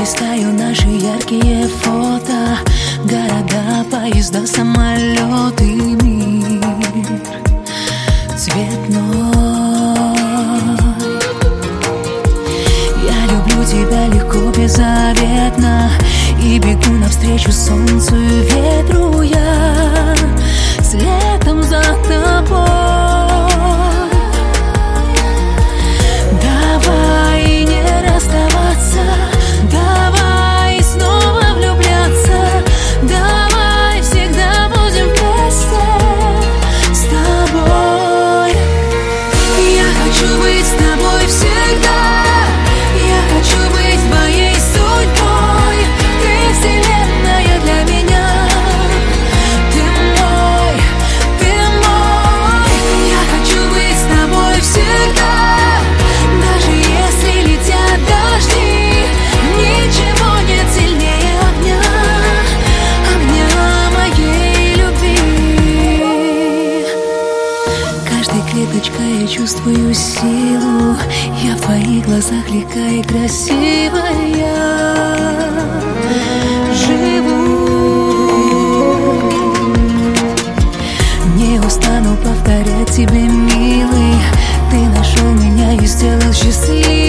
листаю наши яркие фото, города, поезда, самолеты, мир цветной. Я люблю тебя легко, беззаветно, и бегу навстречу солнцу и ветру я, следом за тобой. Давай не расставаться, давай снова влюбляться, давай всегда будем вместе с тобой. Я хочу быть с тобой всегда, я хочу быть твоей судьбой. Ты вселенная для меня, ты мой, ты мой. Я хочу быть с тобой всегда, даже если летят дожди. Ничего нет сильнее огня, огня моей любви. Каждой клеточкой я чувствую силу, я в твоих глазах легка и красивая живу. Не устану повторять тебе, милый, ты нашел меня и сделал счастливой.